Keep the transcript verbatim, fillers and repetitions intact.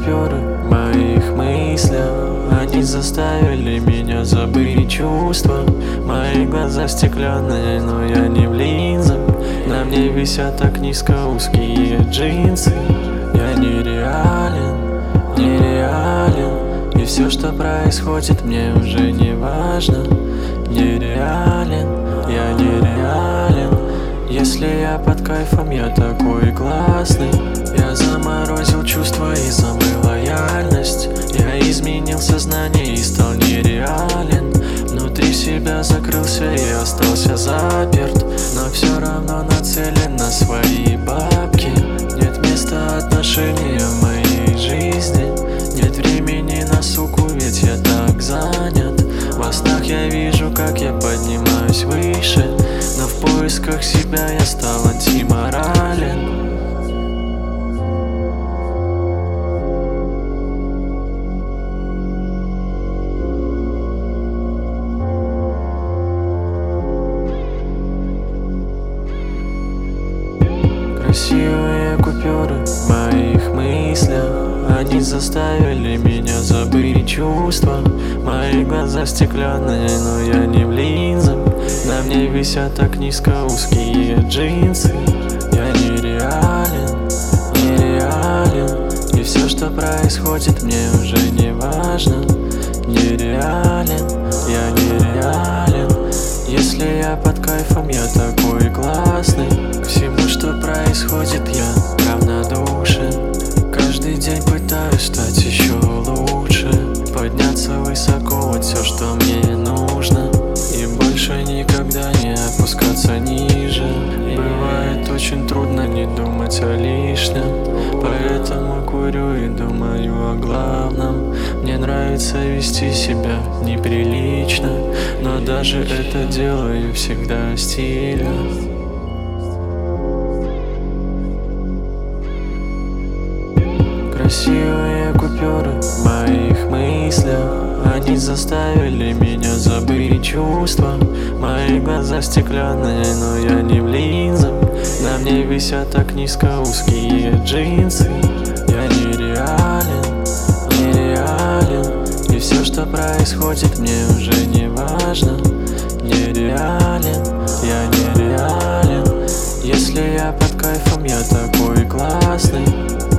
купюры в моих мыслях. Они заставили меня забыть чувства. Мои глаза стеклянные, но я не в линзах. На мне висят так низко узкие джинсы. Я нереален, нереален. И все, что происходит, мне уже не важно. Нереален, я нереален. Если я под кайфом, я такой классный. Я заморозил чувства и забыл лояльность. Я изменил сознание и стал нереален. Внутри себя закрылся и остался заперт. Но все равно нацелен на свои бабки. Нет места отношения в моей жизни. Нет времени на суку, ведь я так занят. Во снах я вижу, как я поднимаюсь выше. Но в поисках себя я стал антиморален. Красивые купюры в моих мыслях. Они заставили меня забыть чувства. Мои глаза стеклянные, но я не в линзах. На мне висят так низко узкие джинсы. Я нереален, нереален. И все, что происходит, мне уже не важно. Нереален, я нереален. Если я под кайфом, я такой классный. К всему, что происходит, я равнодушен. Каждый день пытаюсь стать еще лучше. Подняться высоко, вот все, что мне нужно. И больше никогда не опускаться ниже. Бывает очень трудно не думать о лишнем. Поэтому курю и думаю о главном. Мне нравится вести себя неприлично, но даже это делаю всегда стильно. Красивые купюры в моих мыслях. Они заставили меня забыть чувства. Мои глаза стеклянные, но я не в линзах. На мне висят так низко узкие джинсы. Я нереален, нереален. И все, что происходит, мне уже не важно. Нереален, я нереален. Если я под кайфом, я такой классный.